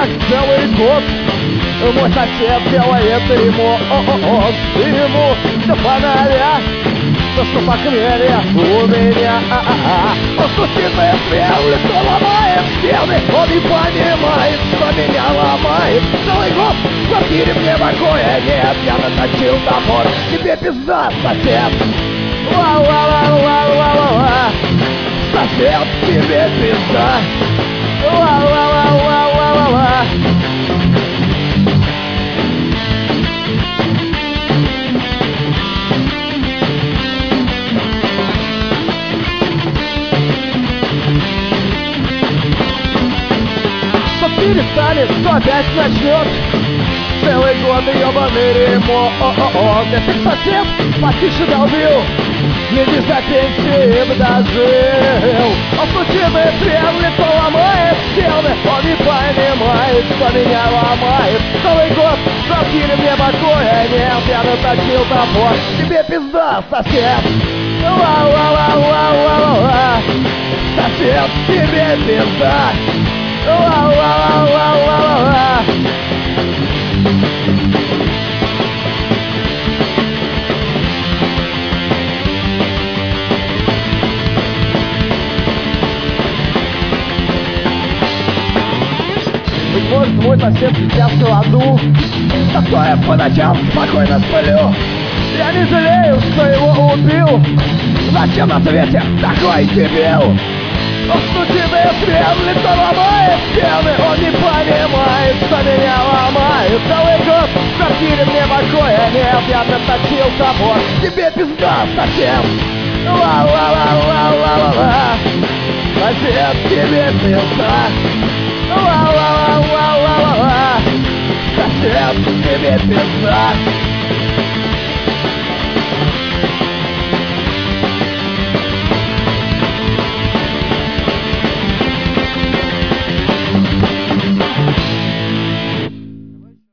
как целый год. Мой сосед делает ремонт, и ему до фонаря, то что похмелье у меня. Он стучит в стрелы, то ломает стены. Он не понимает, что меня ломает. Целый год в квартире мне покоя нет. Я наточил топор, тебе пизда, сосед. Ла-ла-ла-ла-ла-ла-ла. Сосед, тебе пизда. Ла-ла-ла-ла-ла-ла-ла. Кто перестанет, кто опять начнет. Целый год ебаный ремонт. Этот сосед потише долбил, гляди, за пенсией дожил. Он случайно требует, то ломает стены. Он не понимает, что меня ломает. Целый год в квартире мне покоя нет. Я наточил топор, тебе пизда, сосед. Ла-ла-ла-ла-ла-ла. Сосед, тебе пизда. Ла-ла-ла-ла-ла-ла. Быть может, мой сосед сейчас в аду, зато я по ночам спокойно сплю. Я не жалею, что его убил. Зачем на свете такой дебил? Он стучит и требует, то ломает стены. Он не понимает, что меня ломает. Целый год в квартире мне покоя нет. Я наточил топор, тебе пизда, сосед. Ла-ла-ла-ла-ла-ла. Сосед, тебе пизда. Ла-ла-ла-ла-ла-ла. Сосед, тебе пизда.